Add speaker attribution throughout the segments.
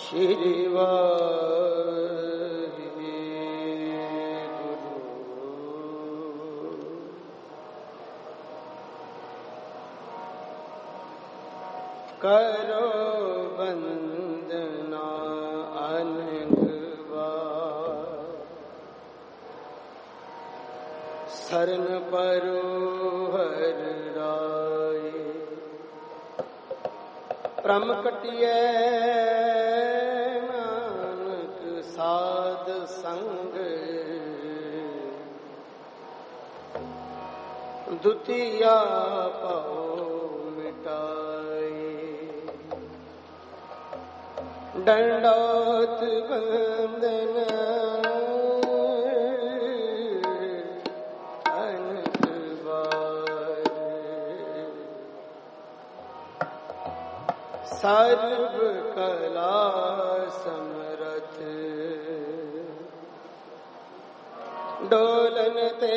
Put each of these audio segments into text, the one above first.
Speaker 1: श्री वाहिगुरु। करो वंदना अनंग बार, शरण परो हर राय। प्रम कटिए नानक साध संग, दुतिया पाओ मिटाए। दंडौत वंदन अनंत बार, सर्व कला समरथ डोलन ते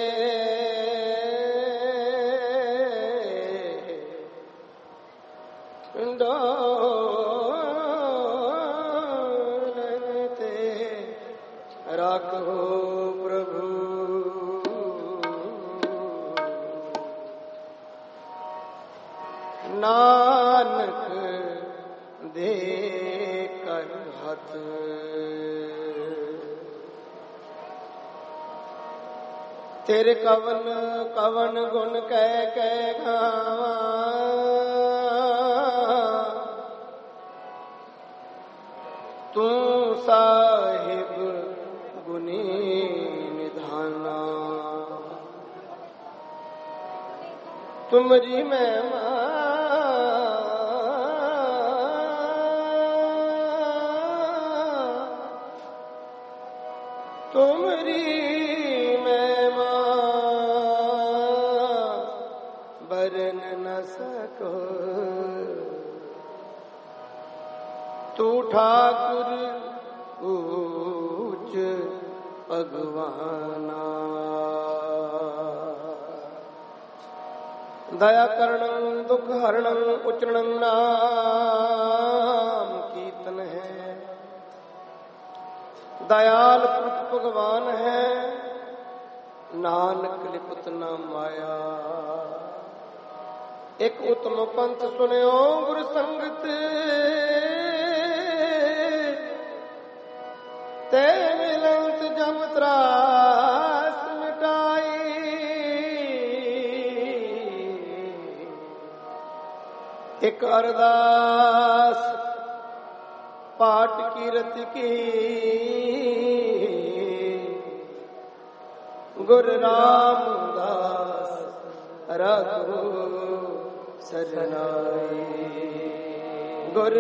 Speaker 1: राखो प्रभु। नानक दे कर हथ, तेरे कवन कवन गुण कह गावा। तू साहिब गुनी निधाना, तुमरी महिमा तुमरी महिमा बरन न सको। तू ठाकुर ऊच भगवाना, दया करणं दुख हरणं उच्चरणं नाम कीर्तन है। दयाल पुरख भगवान है, नानक लिपत न माया। एक उत्तम पंथ सुनियो गुर संगत, ते मिलंत जम त्रास मिटाई। एक अरदास पाठ कीरत की, गुरु रामदास रघु सरनाई। गुरु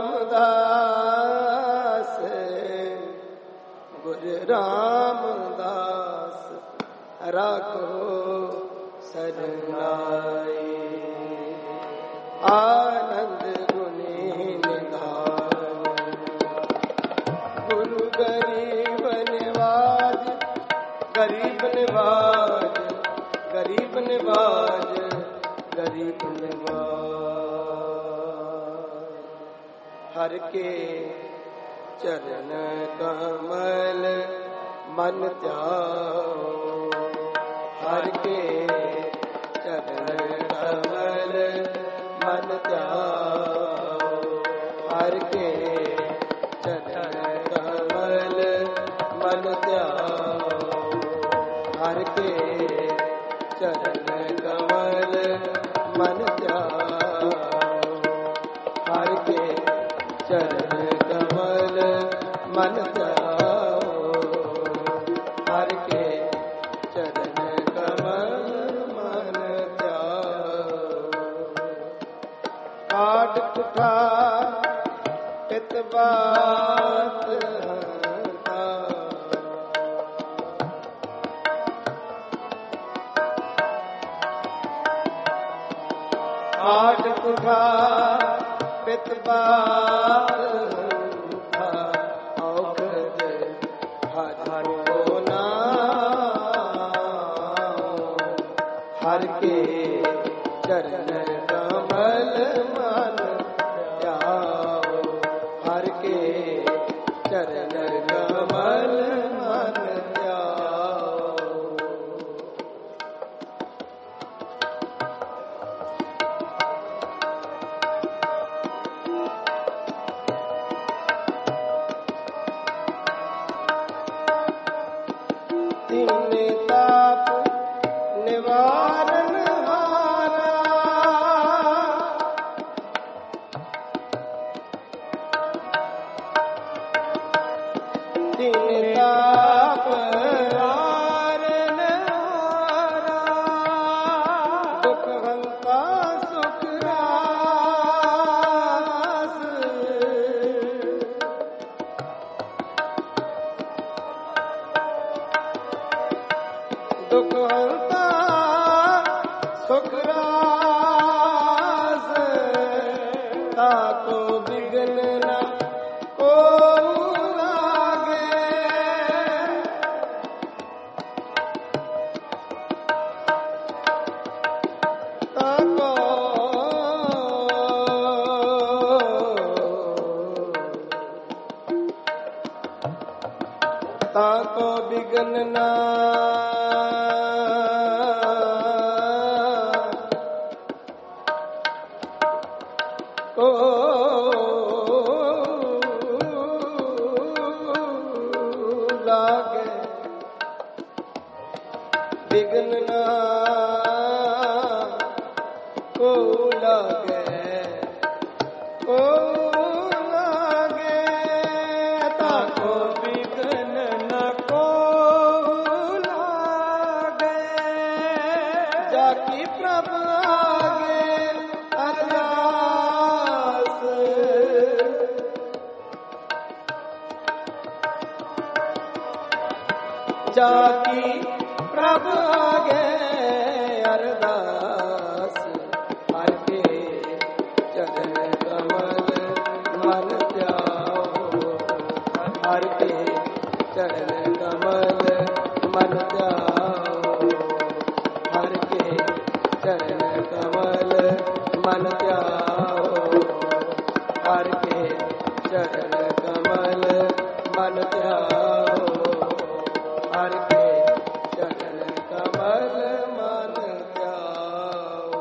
Speaker 1: रामदास गुरु रामदास रघु सरनाई। आनंद गुनी निधान, गुरु गरीब निवाज। गरीब निवाज गरीब निवाज गरीब निवाज। हर के चरण कमल मन ध्याओ। हर के चरण कमल मन ध्याओ। हर के चरण कमल मन ध्याओ। हर के चरण कमल मन ध्याओ। हर के चरण कमल मन ध्याओ। हर के चरण कमल मन ध्याओ। काट कुठा पित बात काट कुठा पित बात औखद हर को नाम। हर के चरण कमल मन ध्याओ। हर के बिघन ना को लागे, बिघन ना को लागे, को लागे, ताको बिघन न को लागे, जाकी प्रभ आगे अरदास, जाकी प्रभ आगे अरदास, हर के चरण कमल मन ध्याओ, हर के चरण कमल मन ध्याओ, हर के चरण कमल मन ध्याओ, हर के चरण कमल मन ध्याओ, हर के चरण कमल मन ध्याओ।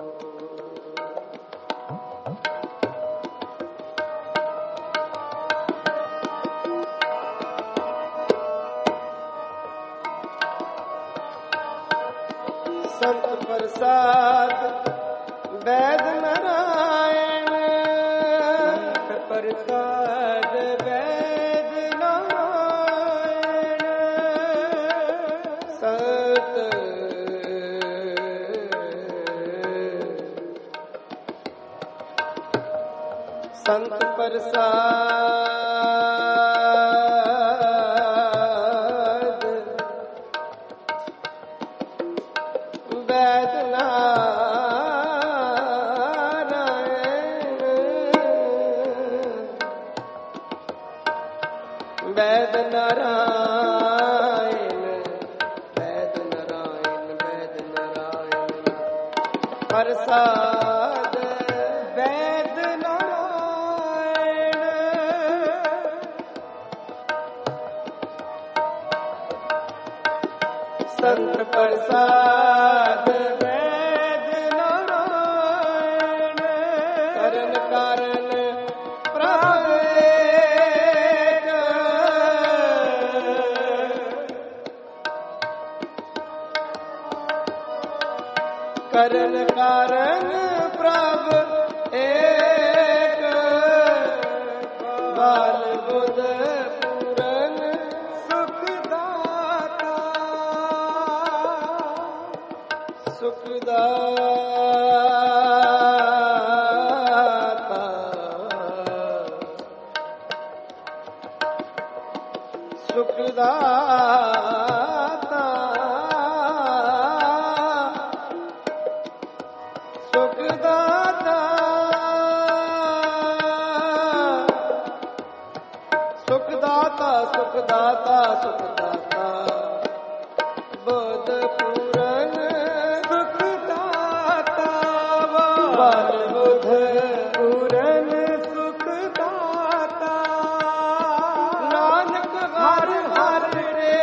Speaker 1: संत प्रसाद वैद नारायण, संत प्रसाद वैद नारायण, संत संत प्रसाद वैद नारायण, वैद नारायण, वैद नारायण, वैद नारायण, प्रसाद वैद नारायण, संत प्रसाद वैद नारायण, करण कारण प्रभ एक, करण कारण प्रभ एक, बाल बुध पूरन सुखदाता, सुखदाता, सुखदाता, सुखदाता, सुखदाता, सुखदाता, सुखदाता, बुध पूरन सुखदाता, बाल बुध पूरन सुखदाता, नानक हर हर रे,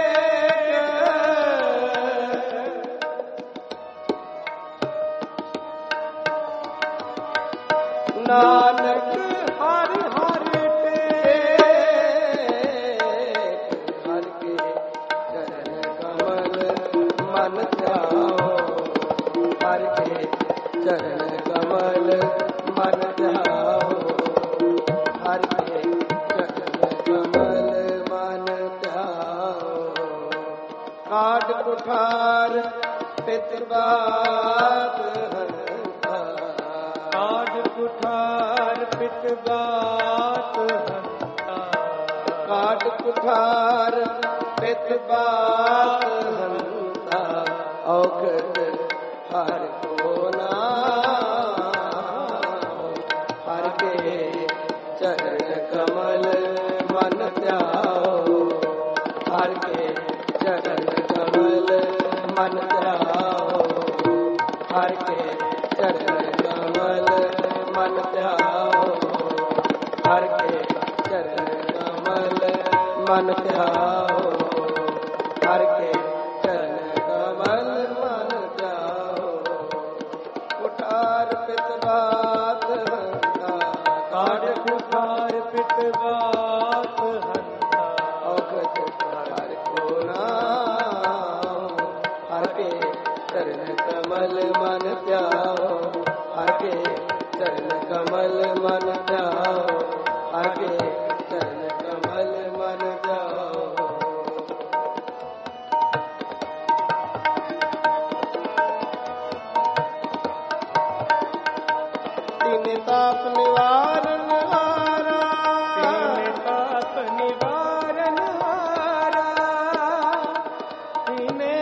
Speaker 1: नानक हर हर टेक, हर के चरण कमल मन ध्याओ, हर के चरण कमल मन ध्याओ, हर के चरण कमल मन ध्याओ, काट कुठार पितृबात हंता, काट कुठार पितृबात हंता, काट कुठार पितृबात हंता, औखद हर को नाम, हर के चरण कमल मन ध्याओ, हर के चरण कमल मन ध्याओ, हर के चरण कमल मन ध्याओ, हर के चरण कमल मन ध्याओ, चरण कमल मन ध्याओ, हर के चरण कमल मन ध्याओ। तीन ताप निवारण हारा, तीन ताप निवारण हारा, तीने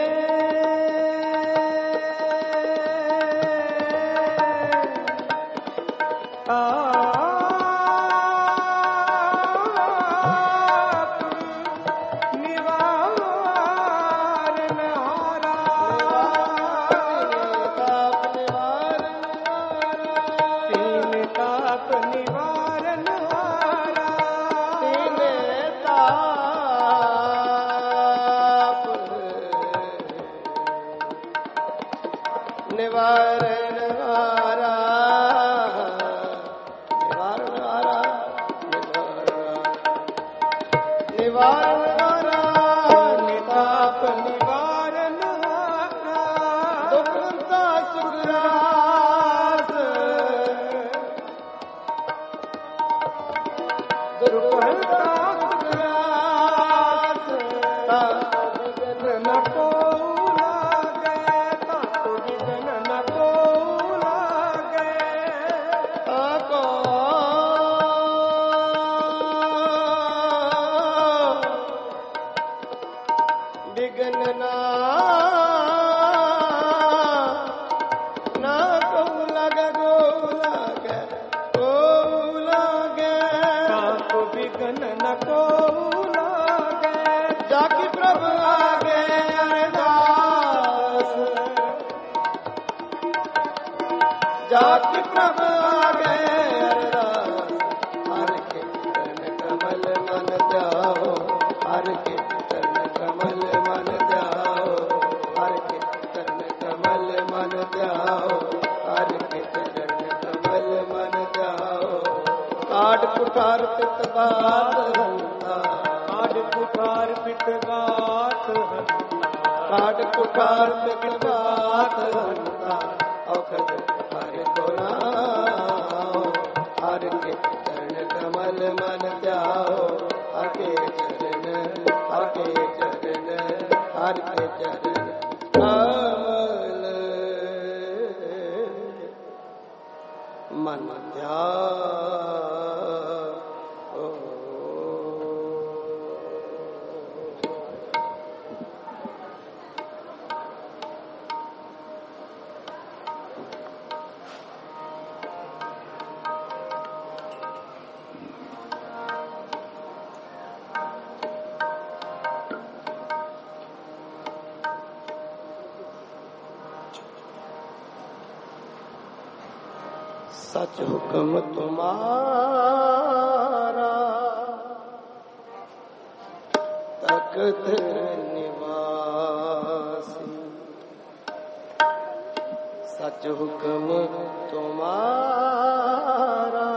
Speaker 1: जाति प्रभु आगे अरदास, हर के चरण कमल मन ध्याओ, हर के चरण कमल मन ध्याओ, हर के चरण कमल मन ध्याओ, हर के चरण कमल मन ध्याओ। काट कुठार पित बात हंता, काट कुठार पित बात हंता, काट कुठार पित बात हंता, औखद हर के चरण कमल मन ध्याओ, हर के चरण, हर के चरण, हर के चरण कमल मन ध्याओ। सच हुक्म तुम्हारा, तख्त निवासी, सच हुक्म तुम्हारा,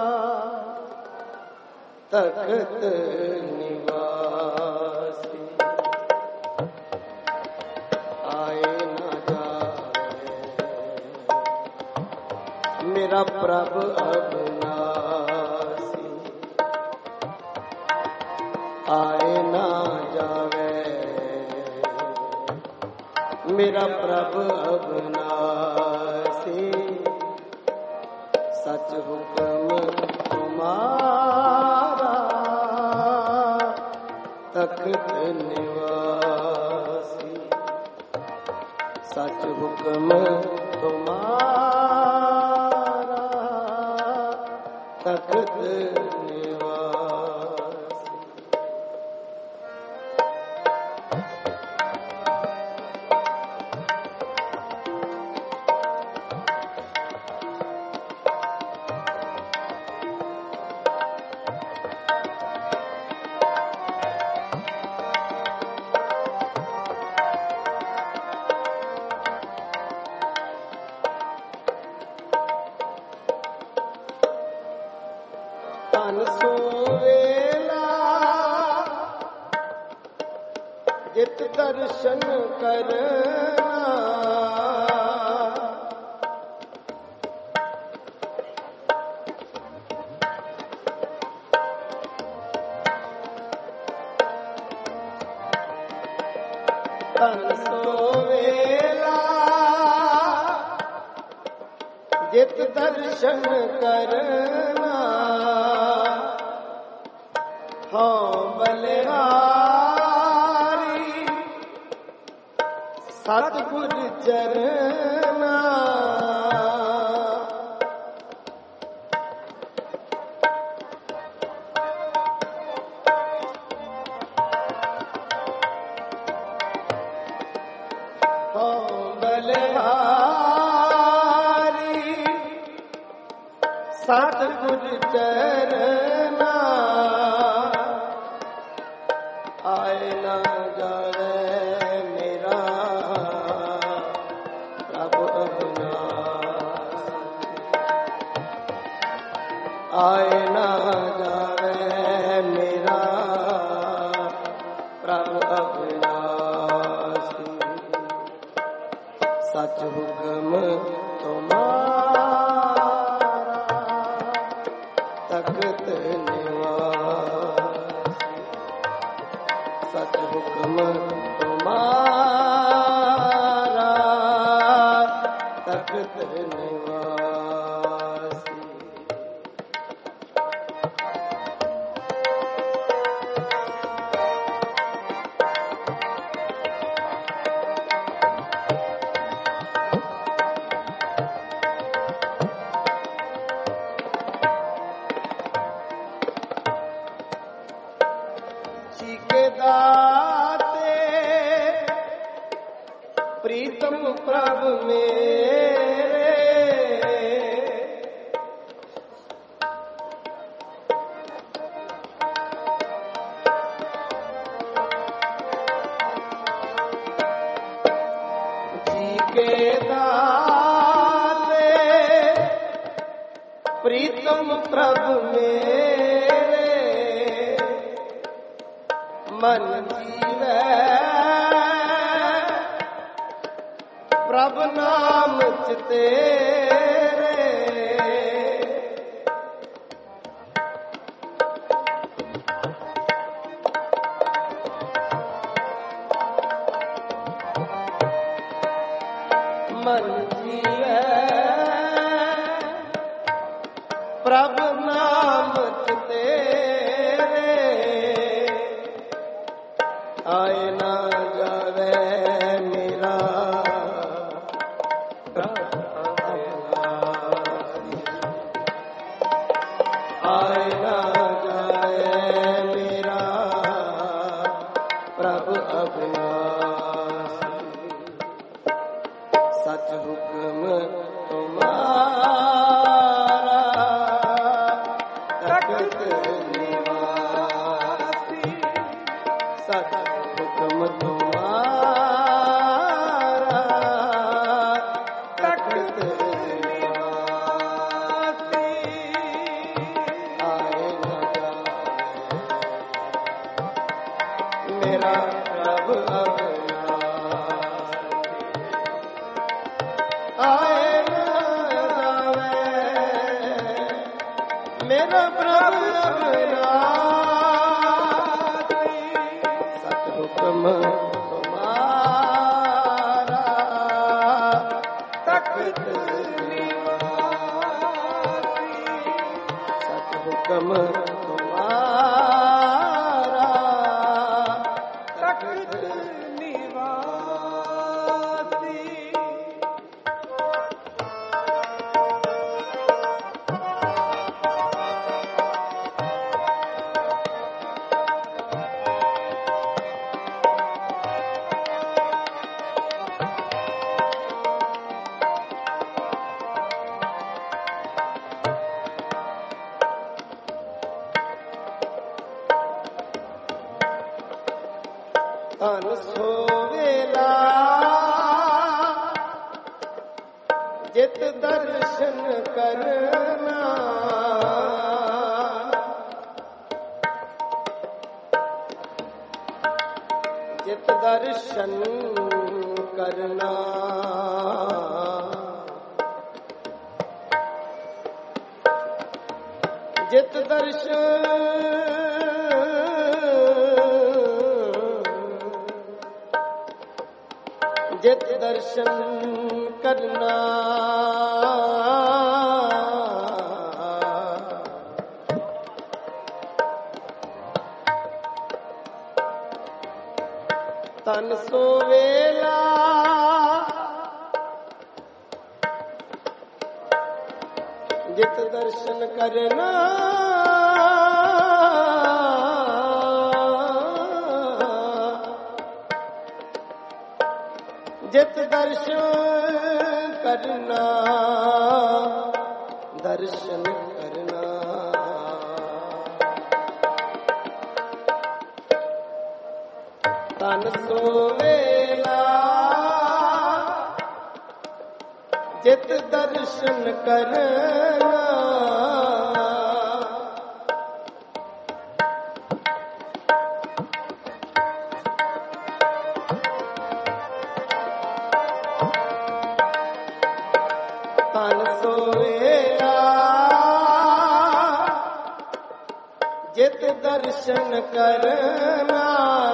Speaker 1: तख्त निवासी, आए न जाए मेरा प्रभु अविनाशी, आए ना जावे मेरा प्रभु अविनाशी। सच हुक्म तुम्हारा, तख्त निवासी, सच हुक्म तुम्हारा, तख्त निवासी। तन सोवेला जित दर्शन करना, तन सोवेला जित दर्शन करना हाँ बलिहारी सतगुर चरना सतगुर चरना आए ना जावे मेरा प्रभु अविनाशी आए ना जावे मेरा प्रभु अविनाशी सच हुक्म तख्त निवासी सच हुक्म तुम्हारा तख्त निवासी के दाते प्रीतम प्रभु मेरे जी के दाते प्रीतम प्रभु मेरे मन जीवे प्रभु नाम तेरे मन जीवे प्रभु नाम तेरे आए ना जावे मेरा आए ना जाए मेरा प्रभु अविनाशी सच हुक्म तुम्हारा तख्त निवासी सच हुक्म तुम्हारा तख्त निवासी आए न जावे मेरा प्रभु अविनाशी आए न जावे मेरा प्रभु अविनाशी सच हुक्म तुम्हारा तख्त निवासी सच हुक्म तुम्हारा तख्त निवासी तन सोवेला जित दर्शन करना जित दर्शन करना जित दर्शन जित दर्शन करना तन सो वेला जित दर्शन करना जित दर्शन करना दर्शन करना तन सो वेला जित दर्शन करना तन सो वेला जित दर्शन करना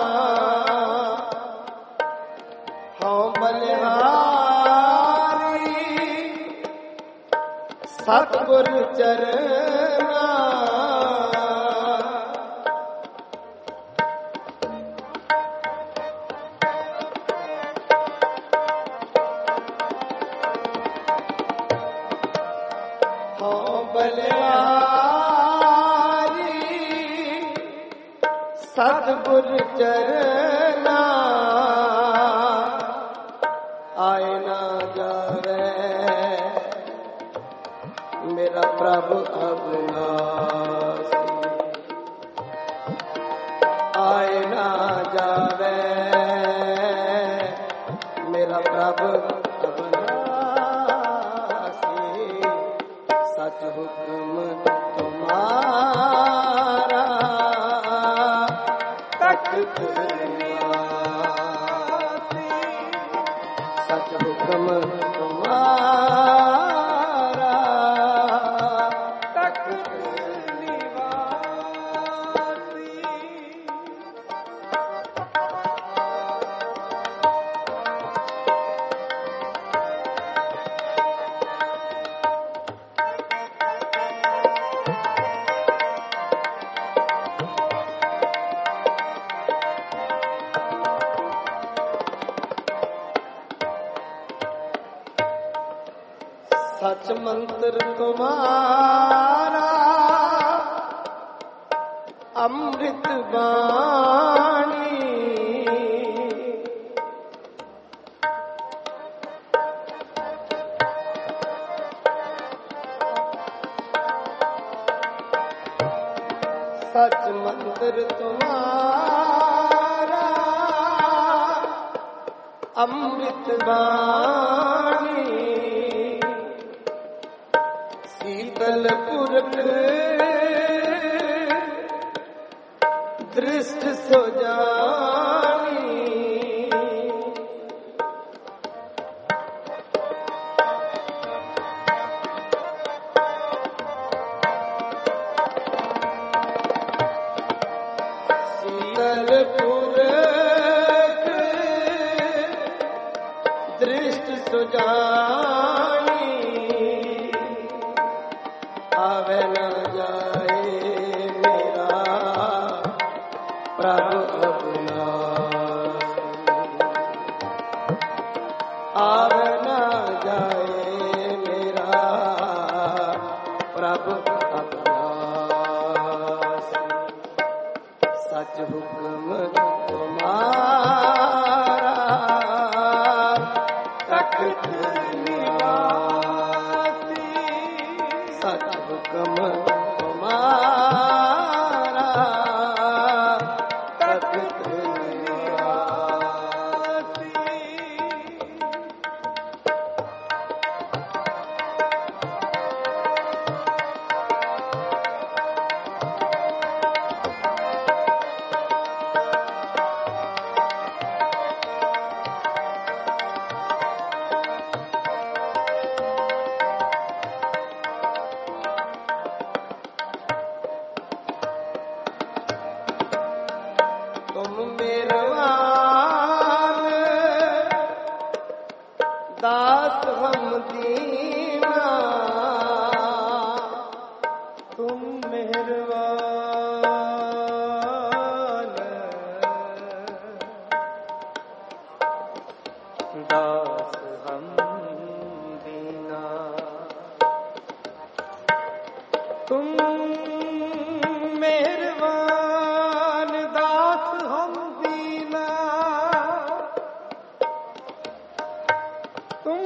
Speaker 1: हाँ बलिहारी सतगुर चरना हाँ बलिहारी सतगुर चरना आए ना जावे मेरा प्रभु अविनाशी आए ना जावे मेरा प्रभु अविनाशी सच हुक्म तुम्हारा तख्त निवासी सच हुक्म तुम्हारा तख्त निवासी सच मंत्र तुम्हारा अमृत वाणी सच मंत्र तुम्हारा अमृत वाणी शीतल पुरख दृष्ट सो जानी शीतल पुरख दृष्ट सो जानी आवे न जाए मेरा प्रभु अविनाशी आवे न जाए मेरा प्रभु अविनाशी सच हुक्म तुम्हारा तख्त निवासी सच हुक्म तुम्हारा तख्त निवासी तुम मेरवान तुम मेहरबान दास हम दीना तुम मेहरबान दास हम दीना तुम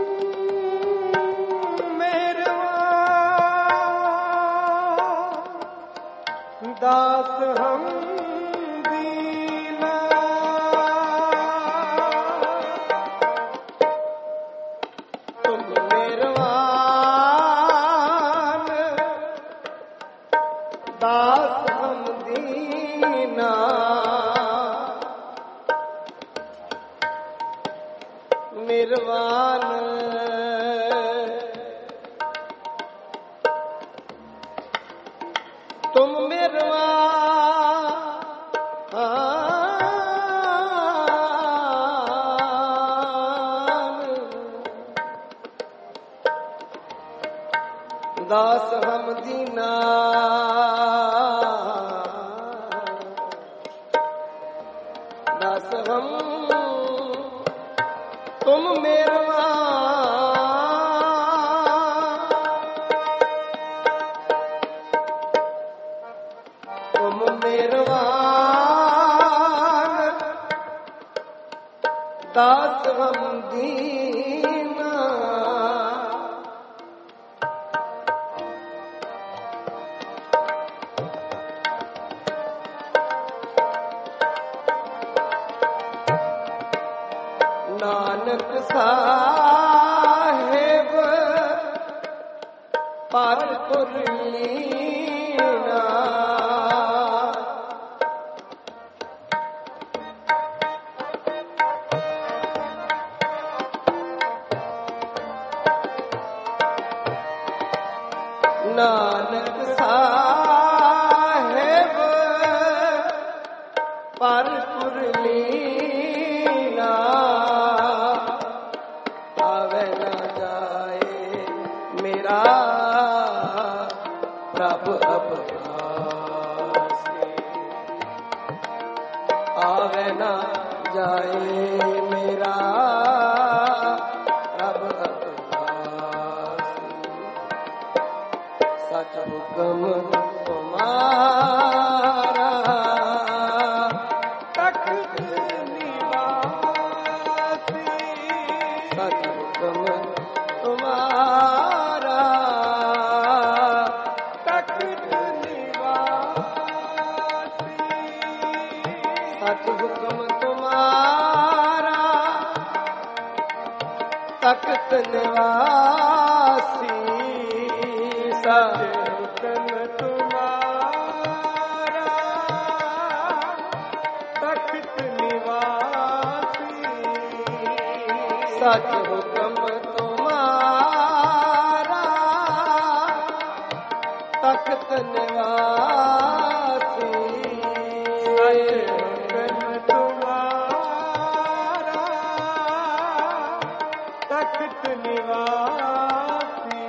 Speaker 1: मेहरबान दास हम दीना तुम मेहरबान दास हम दीना मेहरबान तुम मेहरबान दास हम दीना दास हम तुम मेहरबान दास हम दीना नानक साहेब पारपुर लीना नानक साहेब पारपुर लीना आवे न जाए मेरा प्रभु अभ्यासी आवे न जाए मेरा प्रभु अभ्यासी सच हुक्म तुम्हारा तख्त निवासी सच हुक्म तुम्हारा तख्त निवासी सच हुक्म तुम्हारा तख्त निवासी सच हुक्म तुम्हारा तख्त निवासी सच हुक्म तुम्हारा तख्त निवासी सच हुक्म तुम्हारा तख्त निवासी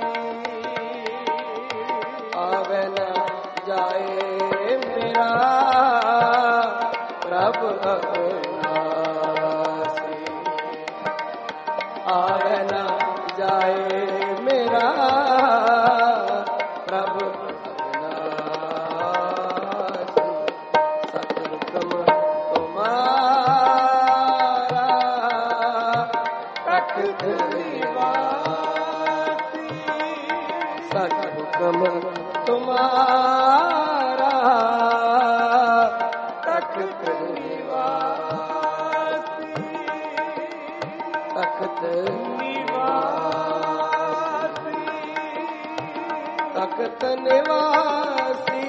Speaker 1: आवे न जाए मेरा प्रभु अविनाशी आवे न जाए मेरा प्रभु अविनाशी सतहुक्म तुम्हारा तख्त निवासी सतहुक्म तुम्हारा तख्त निवासी तख्त निवासी तख्त निवासी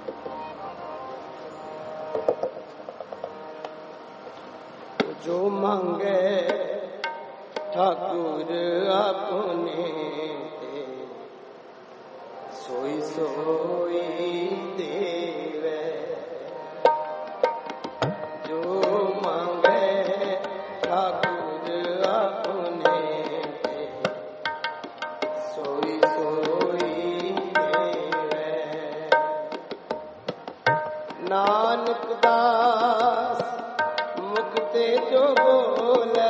Speaker 1: जो मांगे ठाकुर अपने सोई सोई देवे। जो मांगे ठाकुर अपने सोई सोई देवे। नानक दास मुक्ते जो बोले,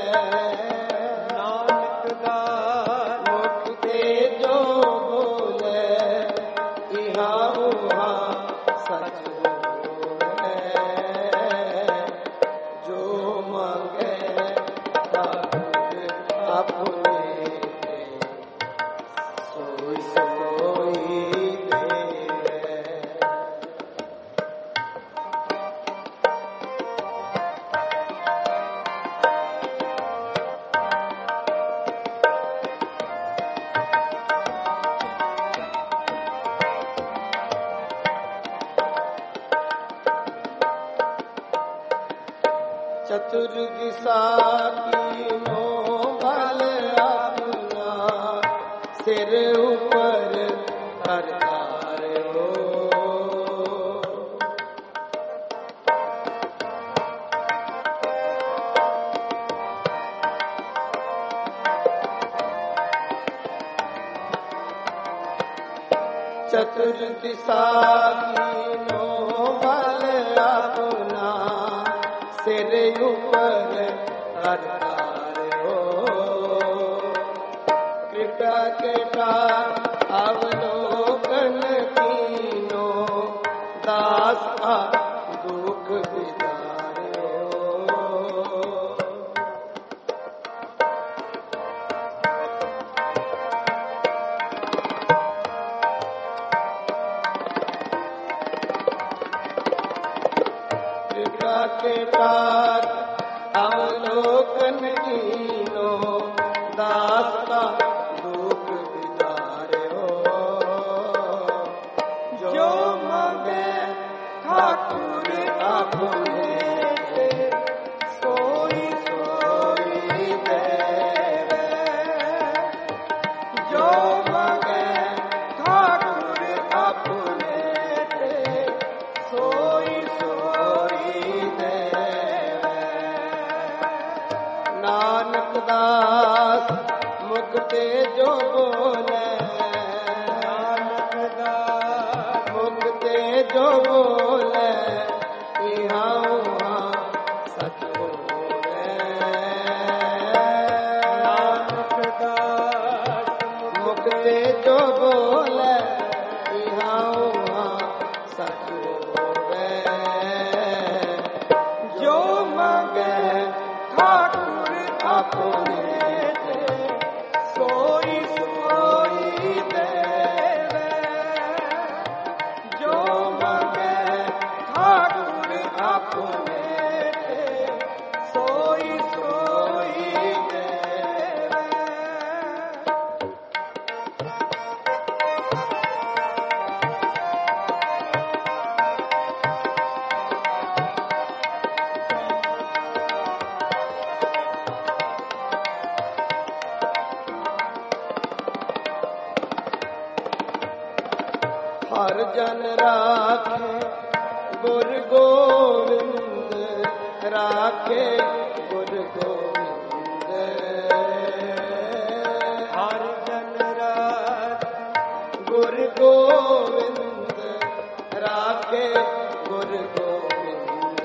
Speaker 1: नानक दास मुक्ते जो बोले, इहा उहा सच बोले। जो मांगे ठाकुर अपने सोई सोई देवे। चतुर्दिशा कीनो बल अपना, सिर ऊपर करतार हो। चतुर्दिशा कीनो बल अपना, सिर ऊपर करतार हो। कृपा कृपा अवलोकन कीनो, दास का दुख विदार हो। कृपा कृपा अवलोकन कीनो, दास का दुख विदार हो। जो मांगे ठाकुर अपने सोई सोई देवे। जो मांगे ठाकुर अपने सोई सोई देवे। नानक दास मुक्ते जो बोले, नानक दास मुक्ते जो बोले, इहा उहा सच बोले। नानक दास मुक्ते जो बोले, इहा उहा सच बोले। जो मांगे ठाकुर अपने सोई सोई देवे। जो मांगे ठाकुर अपने सोई सोई देवे। हर जन राखे गुर गोविंद, राखे गुर गोविंद। हर जन राखे गुर गोविंद, राखे गुर गोविंद।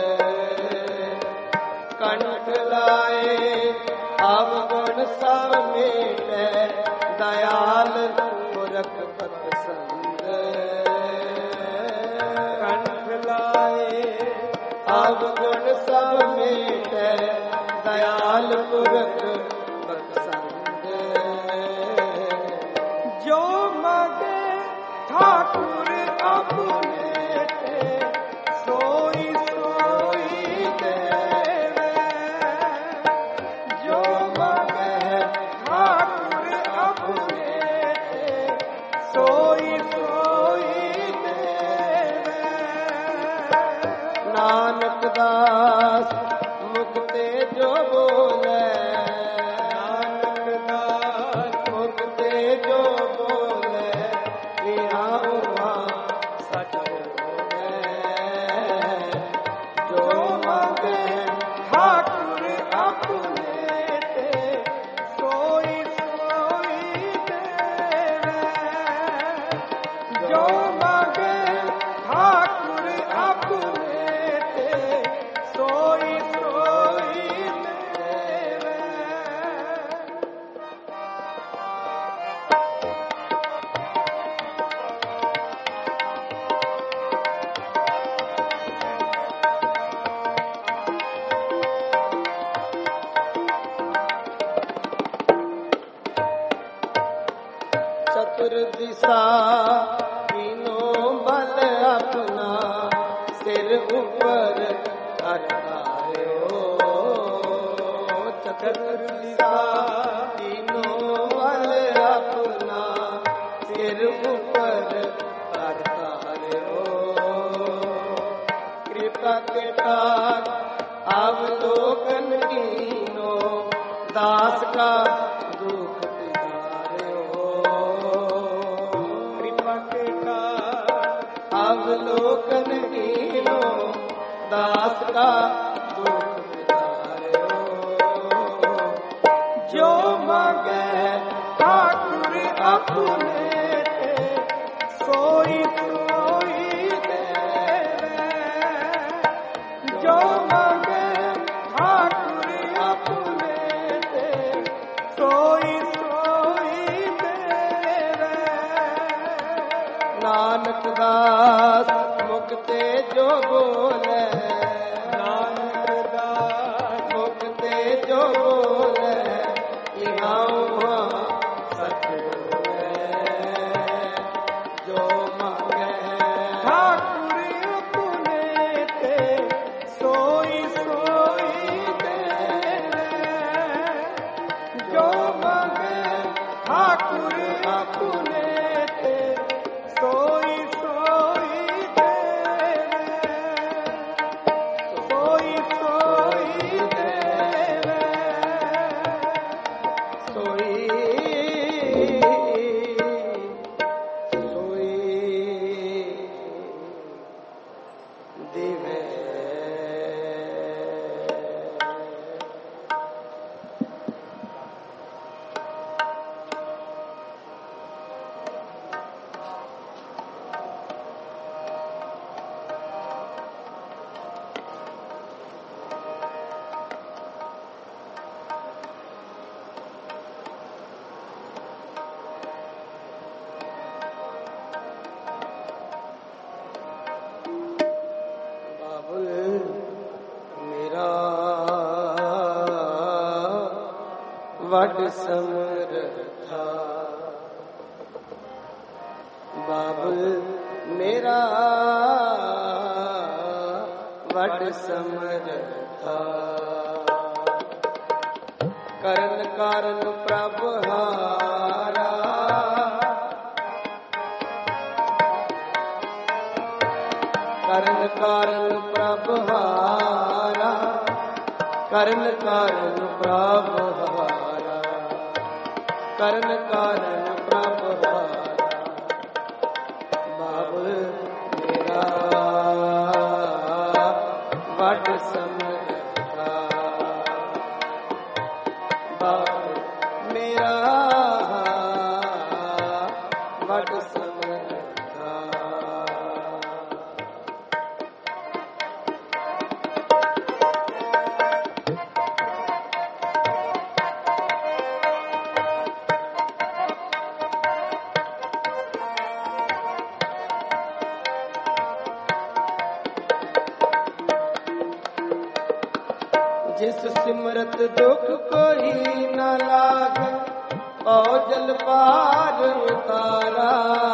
Speaker 1: कंठ लाए अवगुण सब मेटे, दयाल पुरख पसंद। कंठ लाए अवगुण सब मेटे, दयाल पुरख पसंद। जो मांगे ठाकुर अपने सोई सोई देवे। जो मांगे ठाकुर अपने सोई सोई देवे। दास मुक्ते जो बोले,
Speaker 2: नानक दास
Speaker 1: मुक्ते जो बोले, यहाँ वहाँ सच बोले। जो मांगे
Speaker 2: ठाकुर अपने ते सोई सोई देवे। जो मांगे ठाकुर अपने ते सोई सोई देवे।
Speaker 1: चतुर दिशा तीनों बल अपना, सिर ऊपर करता है हो। चतुर दिशा तीनों बल अपना, सिर ऊपर करता है हो। कृपा के तार अवलोकन कीनो, दास का दुख पिधारे हो।
Speaker 2: कृपा के तार
Speaker 1: अवलोकन कीनो, दास का दुख पिधारे हो।
Speaker 2: जो मांगे ठाकुर अपने ते सोई सोई देवे। जो मांगे ठाकुर अपने ते सोई सोई देवे।
Speaker 1: नानक दास मुक्ते जो बोले,
Speaker 2: नानक दास
Speaker 1: मुक्ते जो बोले, यहाँ वहाँ सच बोले। जो मांगे
Speaker 2: ठाकुर अपने ते सोई सोई देवे। जो मांगे ठाकुर अपने ते सोई सोई देवे। सोई सोई देवे।
Speaker 1: सोई सोई दिवे। बाबुल मेरा वड समरथा, बाबुल मेरा वड समरथा। करन कारण प्रभ हारा, करन कारण प्रभ हारा। करन कारण प्रभ हारा, करन कारण प्रभ हारा। बाबुल मेरा वड समरथा, बाबुल मेरा वड समरथा। जिस सिमरत दुख कोई न लागे, औ जल पार उतारा।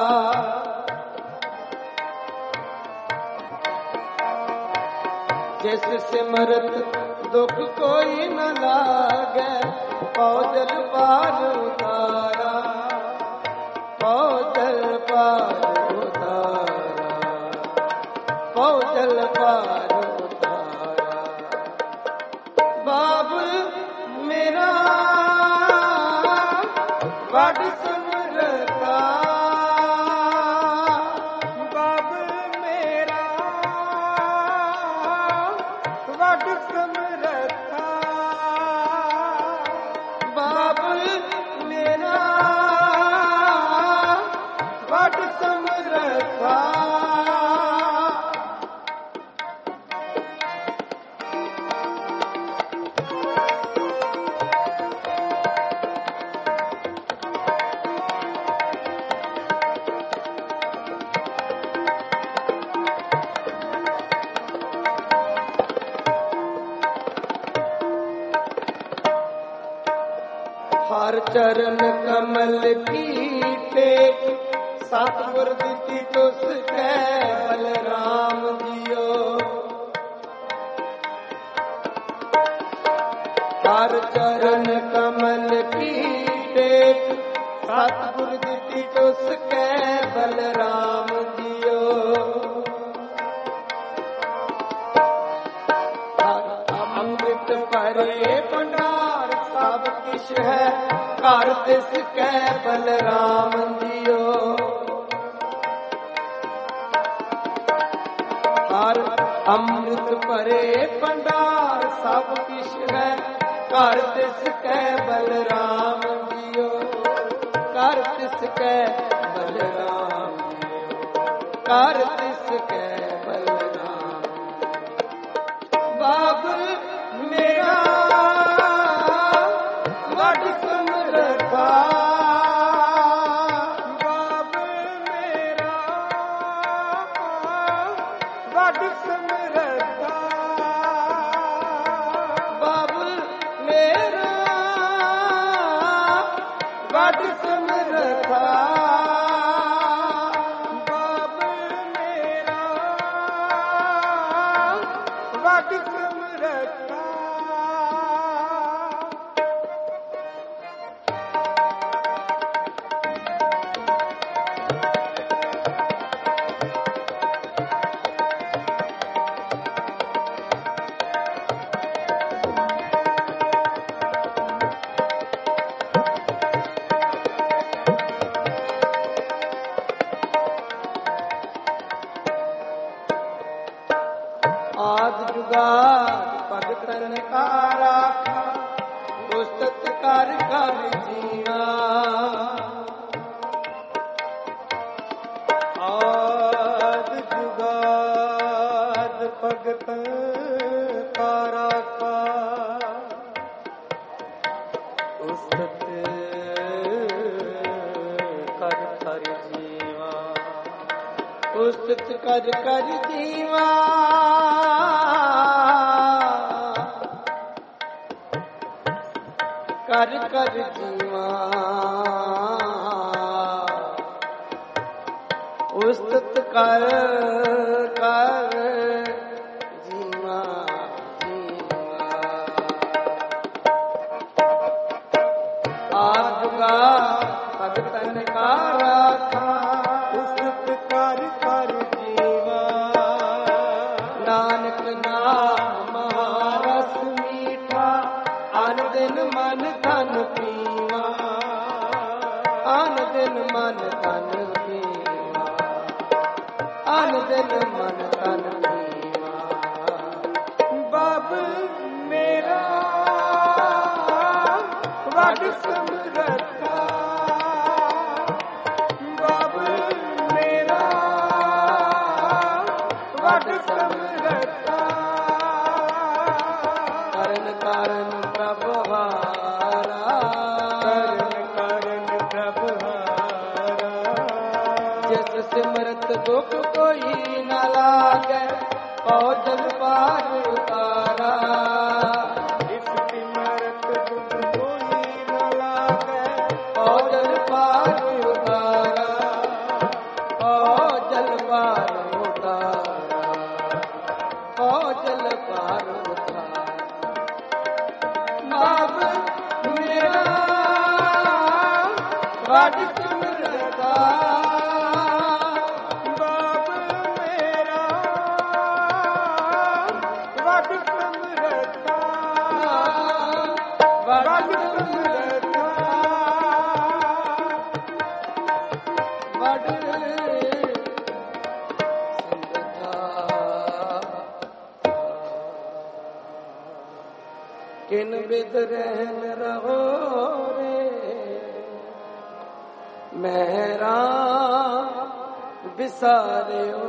Speaker 1: जिस सिमरत दुख कोई न लागे, औ जल पार उतारा। औ जल पार उतारा, औ जल पार उतारा। ਹਰ ਚਰਨ ਕਮਲ ਕੀ ਟੇਕ, ਸਤਿਗੁਰ ਦਿੱਤੀ ਤੁਸ ਕੈ ਬਲਰਾਮ ਜੀਓ। ਹਰ ਚਰਨ ਕਮਲ ਕੀ ਟੇਕ, ਸਤਿਗੁਰ ਦਿੱਤੀ ਤੁਸ ਕੈ ਬਲਰਾਮ ਜੀਓ। ਅੰਮ੍ਰਿਤ ਭਰੇ ਭੰਡਾਰ ਸਭ ਕਿਛ ਹੈ, ਘਰ ਤਿਸ ਕੈ ਬਲਰਾਮ ਜੀਓ। ਹਰ ਅੰਮ੍ਰਿਤ ਭਰੇ ਭੰਡਾਰ ਸਭ ਕਿਛ ਹੈ, ਘਰ ਤਿਸ ਕੈ ਬਲਰਾਮ ਜੀਓ। ਘਰ ਤਿਸ ਕੈ ਬਲਰਾਮ ਜੀਓ, ਘਰ ਤਿਸ ਕੈ ਬਲਰਾਮ। ਬਾਬਲ ਮੇਰਾ ਵੱਡ ਸਮਰਥਾ,
Speaker 2: ਬਾਬਲ ਮੇਰਾ ਵੱਡ ਸਮਰਥਾ,
Speaker 1: ਬਾਬਲ ਮੇਰਾ ਵੱਡ ਸਮਰਥਾ,
Speaker 2: ਬਾਬਲ ਮੇਰਾ ਵੱਡ ਸਮਰਥਾ।
Speaker 1: ਆਦਿ ਜੁਗਾਦ ਭਗਤਨ ਕਾ ਰਾਖਾ, ਉਸਤਤ ਕਰ ਕਰ ਜੀਵਾ।
Speaker 2: ਆਦਿ ਜੁਗਾਦ ਭਗਤਨ ਕਾ ਰਾਖਾ, ਉਸਤਤ ਕਰ ਕਰ ਜੀਵਾ।
Speaker 1: ਉਸਤਤ ਕਰ ਕਰ ਜੀਵਾ, ਕਰ ਕਰ ਜੀਵਾ। ਉਸਤਤ ਕਰ ਕਰ ਜੀਵਾ ਜੀਵਾ। ਆਪ ਜੁਗਾ ਭਗਤਨ ਕਾ ਰਾਖਾ,
Speaker 2: ਉਸਤਤ ਕਰ ਕਰ ਜੀਵਾ।
Speaker 1: ਨਾਨਕ ਨਾਮ ਮਹਾਰਸ ਮੀਠਾ, ਅਨ ਦਿਨ ਮਨ ਧਨ ਪੀਵਾ। ਅਨ ਦਿਨ ਮਨ ਧਨ ਪੀਵਾ, ਅਨ ਦਿਨ ਮਨ ਧਨ ਪੀਵਾ।
Speaker 2: ਬਾਬਲ ਮੇਰਾ ਵੱਡ ਸਮਰਥਾ, ਬਾਬਲ ਮੇਰਾ ਵੱਡ ਸਮਰਥਾ।
Speaker 1: ਕਰਨ ਕਾਰਨ ਪ੍ਰਭ ਹਾਰਾ,
Speaker 2: ਕਰਨ ਕਰਨ ਪ੍ਰਭ ਹਾਰਾ।
Speaker 1: ਜਿਸ ਸਿਮਰਤ ਦੁਖ ਕੋਈ ਨ ਲਾਗੈ, ਪਉ ਜਲ ਪਾਰ ਉਤਾਰਾ।
Speaker 2: ਇਸ ਸਿਮਰਤ ਦੁਖ ਕੋਈ ਨ ਲਾਗੈ,
Speaker 1: ਪਉ ਜਲ ਪਾਰ ਉਤਾਰਾ। ਪਉ ਜਲ ਪਾਰ ਉਤਾਰਾ, ਪਉ ਜਲ ਪਾਰ ਉਤਾਰਾ। ਬਾਬਲ ਮੇਰਾ ਵੱਡ ਸਮਰਥਾ,
Speaker 2: ਬਾਬਲ ਮੇਰਾ ਵੱਡ ਸਮਰਥਾ, ਵੱਡ ਸਮਰਥਾ।
Speaker 1: ਵੱਡ ਕਿਨ ਬਿਦ ਰਹਿਨ ਰਹੋ ਰੇ, ਮਹਿਰਾ ਵਿਸਾਰਿਓ।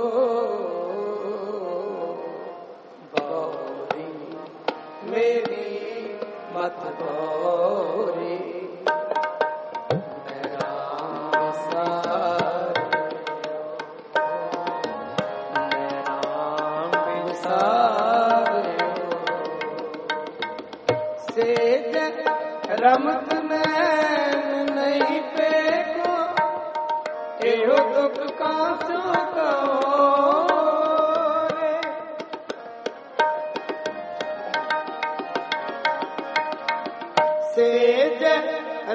Speaker 1: ਬੋਰੀ ਮੇਰੀ ਮਤ ਬੋਰੀ, ਮਹਿਰਾ ਵਿਸਾਰਿਓ। ਮਹਿਰਾ ਵਿਸਾਰਿਓ। ਸੇਜ ਰਮਤ ਮੈਂ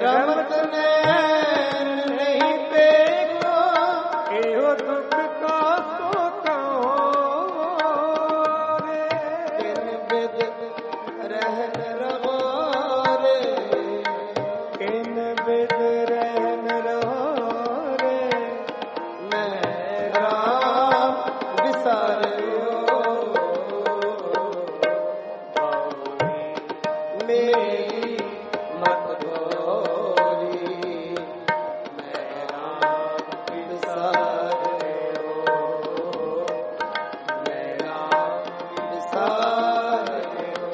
Speaker 1: रमत नैन नहीं देखो,
Speaker 2: एहो दुख का सो कहो रे।
Speaker 1: किन बिद रहन रहो रे,
Speaker 2: किन बिद रहन रहो रे।
Speaker 1: मैं राम विसारियो, मेरी मत भोरी, मैं राम विसारियो, मैं राम विसारियो।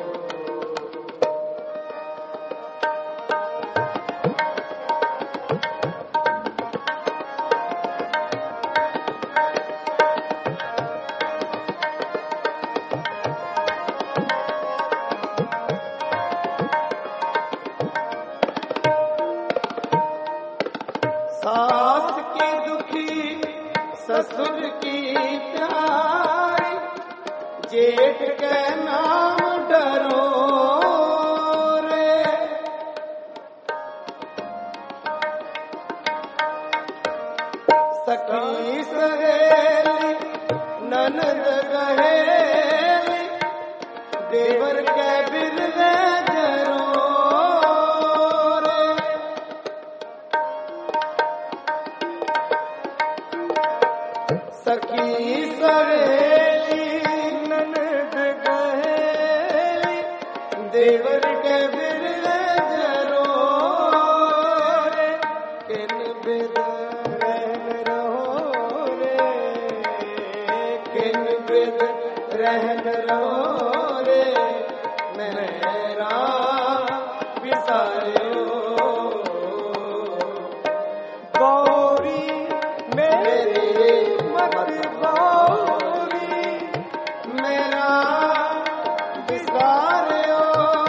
Speaker 1: सास की दुखी ससुर की प्यारी, जेठ के नाम डरो रे। सखी सहेली ननद गहेली, देवर के बिरले जरो रे। सखी सहेली
Speaker 2: ननद गहेली,
Speaker 1: देवर के बिरले जरो रे। किन बिद
Speaker 2: रहन रहो रे।
Speaker 1: किन बिद रहन रहो रे, मैं राम विसारियो,
Speaker 2: गौरी मेरी
Speaker 1: मेरी
Speaker 2: मत गौरी,
Speaker 1: मेरा विसारियो,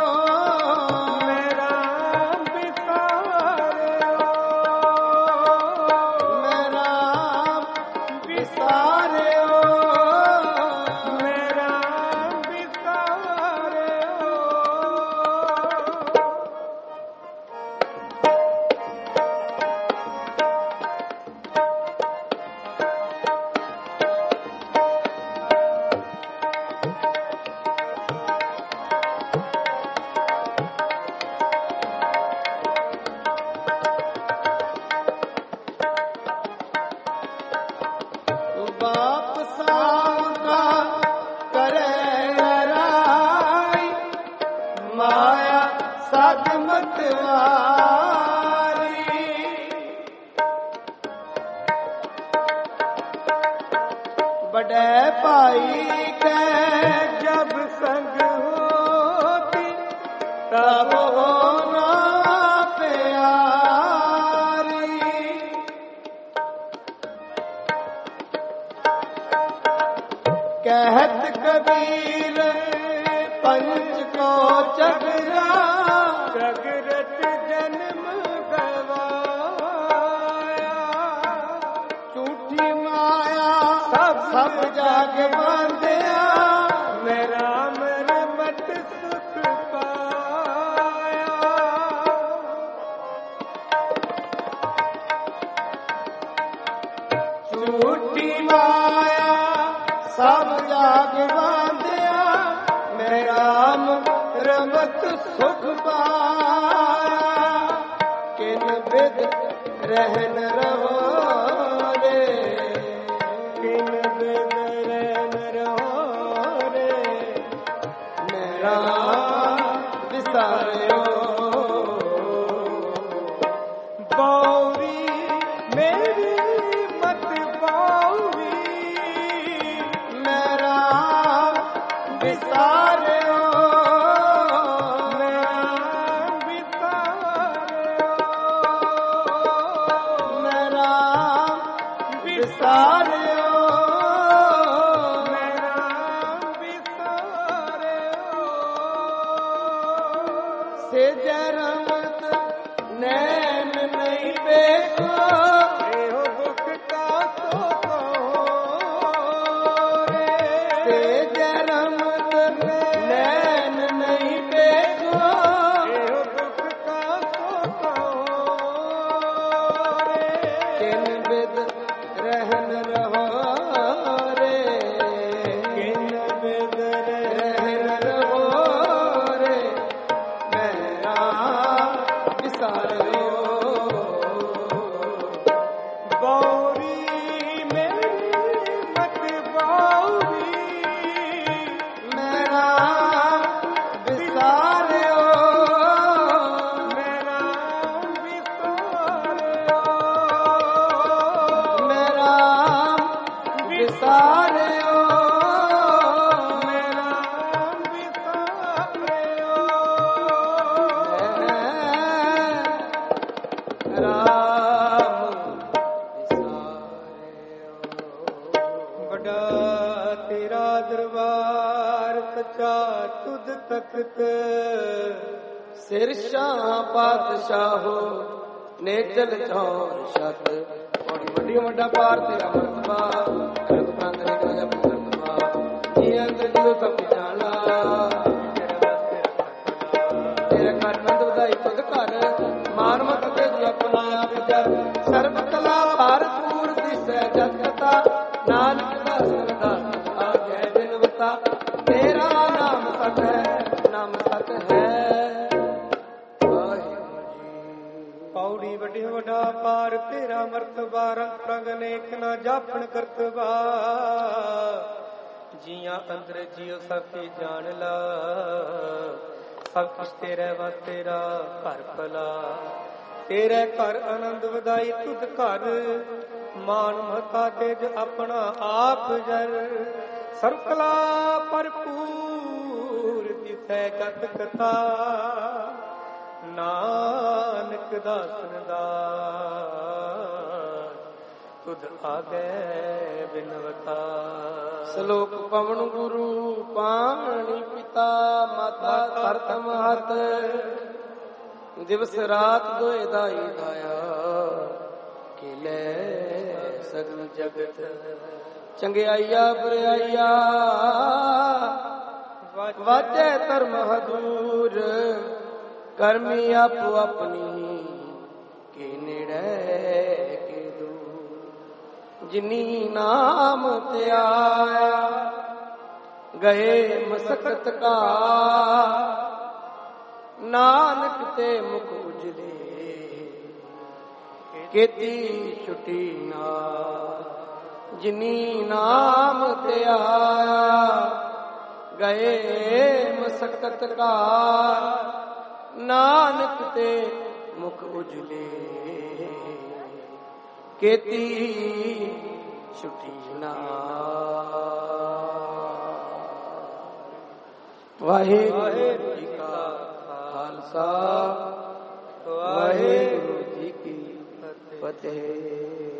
Speaker 2: मेरा विसारियो,
Speaker 1: मेरा विसारियो,
Speaker 2: मेरा विसारियो।
Speaker 1: बाप सावका करे लड़ाई, माया साध मतवारी। बड़े भाई के
Speaker 2: जब संग होती
Speaker 1: तब होना प्यारी। कहत कबीर पंच को चगरा,
Speaker 2: जगरत जन्म गवाया।
Speaker 1: झूठी माया
Speaker 2: सब
Speaker 1: सब जाग बांधिया,
Speaker 2: मैं राम रमत सुख पाया।
Speaker 1: झूठी माया सब जाग बांधिया, मैं राम रमत सुख पाया। किन बिद रहन रहो रे,
Speaker 2: किन बिद रहन रहो रे।
Speaker 1: मैं राम विसारियो,
Speaker 2: गौरी मेरी मत गौरी,
Speaker 1: मैं राम विसारियो,
Speaker 2: मैं विसारियो।
Speaker 1: मैं राम ਵਿਸਾਰਿਓ
Speaker 2: ਮੇਰਾ ਵਿਸਾਰਿਓ
Speaker 1: ਰਾਮ ਵਿਸਾਰਿਓ।
Speaker 2: ਵੱਡਾ ਤੇਰਾ ਦਰਬਾਰ ਸੱਚਾ ਤੁਧ ਤਖਤ
Speaker 1: ਸਿਰਸ਼ਾਂ ਪਾਤਸ਼ਾਹੋ ਨੇਚਲ ਚੌਰ ਛਤ। ਬੜੀ ਵੱਡੀ ਵੱਡਾ ਪਾਰ ਤੇਰਾ ਮਰਤਬਾ ਰਤ ਪ੍ਰੰਗ ਨੇ ਰਾਜਾ ਪ੍ਰਤਬਾ ਜੀ ਅੰਦਰ ਜੋ ਸਭ ਜਾਣਾ ਤੇਰੇ ਘਰ ਨੰਦ ਵਧਾਈ ਤੁਧ ਘਰ ਮਾਨ ਮਤ ਤੇ ਜੀ ਆਪਣਾ ਆਪ ਜਰ ਸਰਬ ਕਲਾ ਭਾਰਪੂਰ ਦਿਸੈ ਜਤ ਕਥਾ ਨਾਨਕ ਦਾ ਸਰਦਾ ਆਗੈ ਬਿਨਵਤਾ ਤੇਰਾ ਨਾਮ ਸਤ ਹੈ ਨਾਮ ਸਤ ਹੈ।
Speaker 2: ਪੌੜੀ ਵੱਡੀ ਵੱਡਾ ਪਾਰ ਤੇਰਾ ਮਰਤਬਾ ਰੰਗ ਰੰਗ ਨੇਕ ਨਾ ਜਾਪਣ ਕਰਤਬਾ ਜੀਆਂ ਅੰਦਰ ਜਿਉ ਸਭੀ ਜਾਣ ਲਾ ਸਭ ਕੁਛ ਤੇਰੇ ਵਸ ਤੇਰਾ ਘਰ ਭਲਾ ਤੇਰੇ ਘਰ ਆਨੰਦ ਵਧਾਈ ਤੁਧ ਘਰ ਮਾਨ ਮਤਾ ਤੇਜ ਆਪਣਾ ਆਪ ਜਰ ਸਰਕਲਾ ਭਰਪੂਰ ਦਿਸੈ ਜਤ ਕਥਾ ਨਾਨਕ ਦਾਸਨ ਦਾ ਤੁਧ ਆਗੇ ਬਿਨਵਤਾ।
Speaker 1: ਸ਼ਲੋਕ ਪਵਨ ਗੁਰੂ ਪਾਣੀ ਪਿਤਾ ਮਾਤਾ ਧਰਤ ਮਹਤ ਦਿਵਸ ਰਾਤ ਦੋਇ ਦਾਈ ਦਾਇਆ ਕਿਲੇ ਸਗਲ ਜਗਤ ਚੰਗਿਆਈਆ ਬੁਰਾਈਆ ਵਾਜੈ ਧਰਮ ਹਦੂਰ ਕਰਮੀ ਆਪੋ ਆਪਣੀ ਕੇ ਨੇੜੇ ਕੇ ਦੂਰ ਜਿਨੀ ਨਾਮ ਤੇ ਆਇਆ ਗਏ ਮਸਕਤ ਕਾ ਨਾਨਕ ਤੇ ਮੁਖ ਉਜਲੇ ਕੀਤੀ ਛੁਟੀ ਨਾ ਜਿਨੀ ਨਾਮ ਤੇ ਆਇਆ ਗਏ ਮਸਕਤ ਕਾ ਨਾਨਕ ਤੇ ਮੁਖ ਉਜਲੇ ਕੀਤੀ ਛੁਟੀ ਨਾ। ਵਾਹਿਗੁਰੂ ਜੀ ਕਾ ਖਾਲਸਾ ਵਾਹਿਗੁਰੂ ਜੀ ਕੀ ਫਤਿਹ।